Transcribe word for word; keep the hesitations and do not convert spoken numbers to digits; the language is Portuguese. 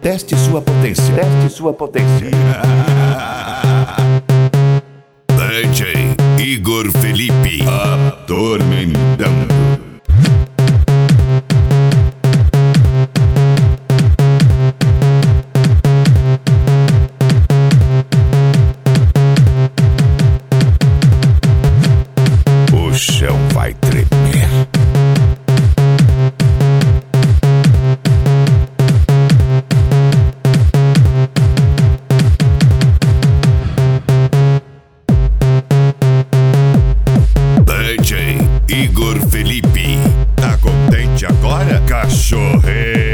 Teste sua potência. Teste sua potência. D J Igor Felipe atormentando. O chão vai tremer. D J Igor Felipe, tá contente agora, cachorreiro?